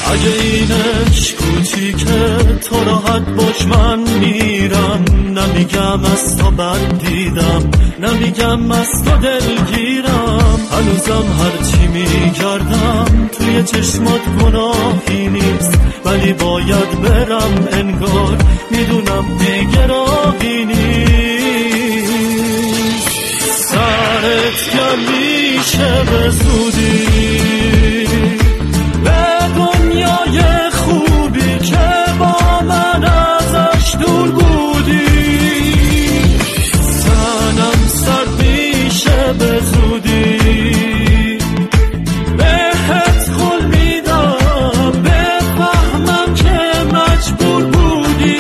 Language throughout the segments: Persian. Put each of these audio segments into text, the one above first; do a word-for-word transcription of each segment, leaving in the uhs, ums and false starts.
اگه این عشق کوچیکه تو راحت باش من میرم، نمیگم از تو بد دیدم، نمیگم از تو دلگیرم، هنوزم هرچی میگردم توی چشمات گناهی نیست، ولی باید برم انگار میدونم دیگه راهی نیست. سرت گمیشه به زودی به دنیای خوبی که با من ازش دور بودی، تنم سرد میشه به زودی بهت قول میدم بفهمم که مجبور بودی.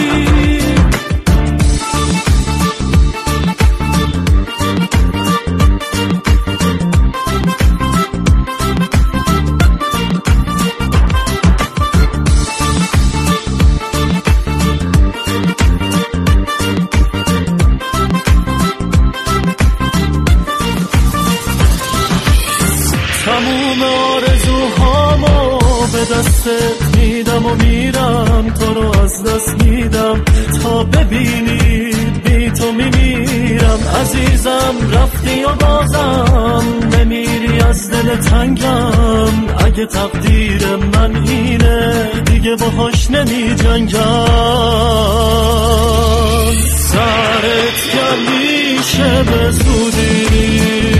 تموم آرزوهامو به دستت میدم و میرم، تو رو از دست میدم تا ببینی بی تو میمیرم. عزیزم رفتی و بازم نمیری از دل تنگم، اگه تقدیر من اینه دیگه باهاش نمی جنگم. سرت گمیشه به زودی